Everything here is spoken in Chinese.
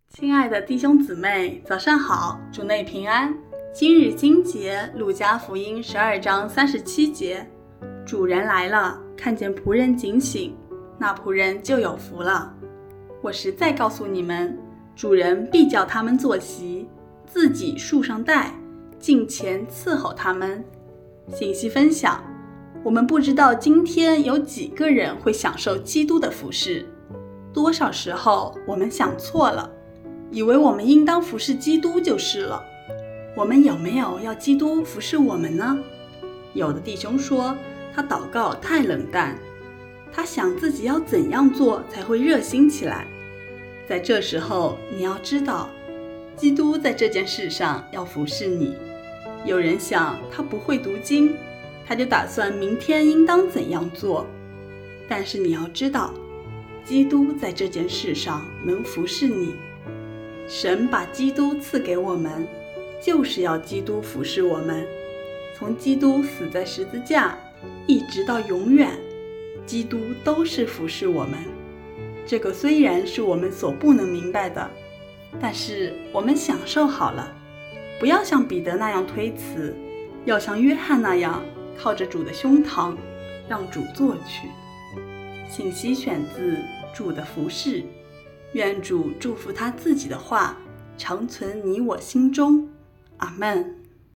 亲爱的弟兄姊妹，早上好，主内平安。今日经节，路加福音12章37节，主人来了，看见仆人警醒，那仆人就有福了。我实在告诉你们，主人必叫他们坐席，自己束上带，近前伺候他们。信息分享，我们不知道今天有几个人会享受基督的服事，多少时候我们想错了，以为我们应当服侍基督就是了。我们有没有要基督服侍我们呢？有的弟兄说他祷告太冷淡，他想自己要怎样做才会热心起来。在这时候你要知道，基督在这件事上要服侍你。有人想他不会读经，他就打算明天应当怎样做。但是你要知道，基督在这件事上能服侍你。神把基督赐给我们，就是要基督服侍我们。从基督死在十字架一直到永远，基督都是服侍我们。这个虽然是我们所不能明白的，但是我们享受好了。不要像彼得那样推辞，要像约翰那样靠着主的胸膛，让主做去。信息选自主的服事，愿主祝福他自己的话，常存你我心中。阿们。